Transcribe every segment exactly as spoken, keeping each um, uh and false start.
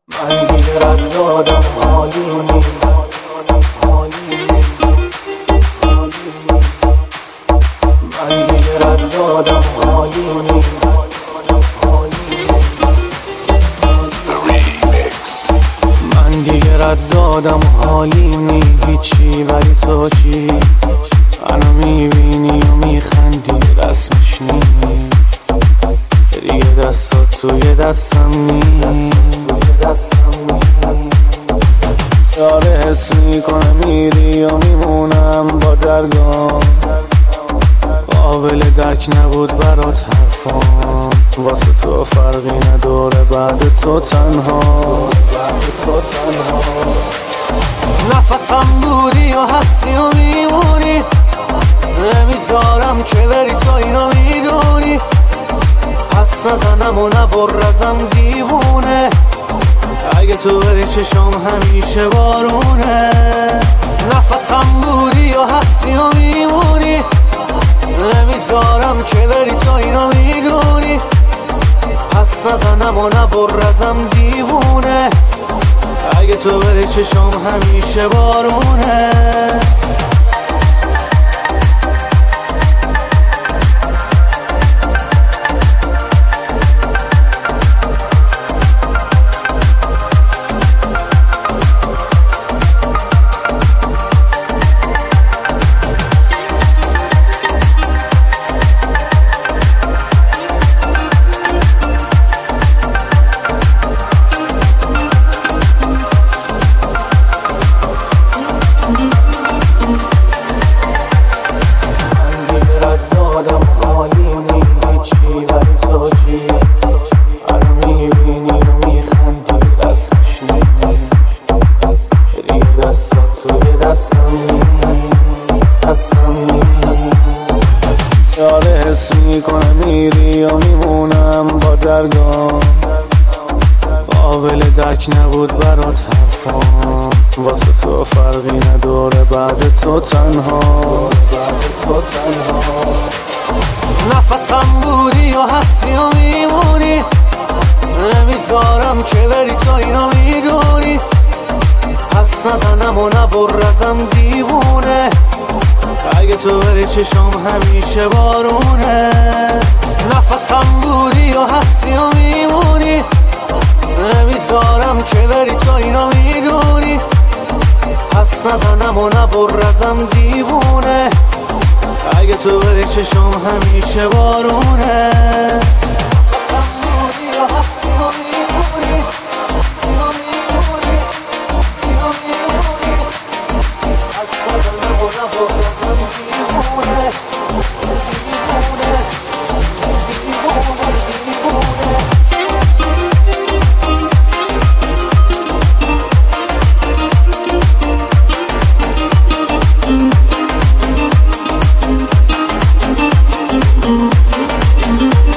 من دیگه رد دادم حالی نی حالی نی من دیگه رد دادم حالی نی من دیگه رد دادم حالی نی هیچی ولی تو چی منو میبینی و میخندی رسمش نی دیگه دستات توی دستم نی یاره حس میکنه میری و میمونم با درگام قابل درک نبود برات حرفام واسه تو فرقی نداره بعد تو تنها بعد تو تنها نفسم بودی و هستی و میمونی نمیذارم که بری تو اینو میدونی پس نزنم و نبرزم دیوونه اگه تو بری چشام همیشه بارونه نفسم بودی و هستی و میمونی نمیذارم که بری تو اینو میدونی پس نزنم و نبرزم دیوونه اگه تو بری چشام همیشه بارونه یاره حس میکنه میری و میمونم با درگام قابل درک نبود برات حرفام واسه تو فرقی نداره بعد تو تنها بعد تو تنها نفسم بودی و هستی و میمونی نمیذارم که بری تو اینو میدونی پس نزنم و نبرزم دیوونه اگه تو بری چشام همیشه بارونه نفسم بودی و هستی و میمونی نمیذارم که بری تو اینو میدونی پس نزنم و نبرزم دیوونه اگه تو بری چشام همیشه بارونه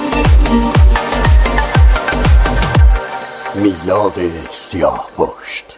میلاد سیاه پشت.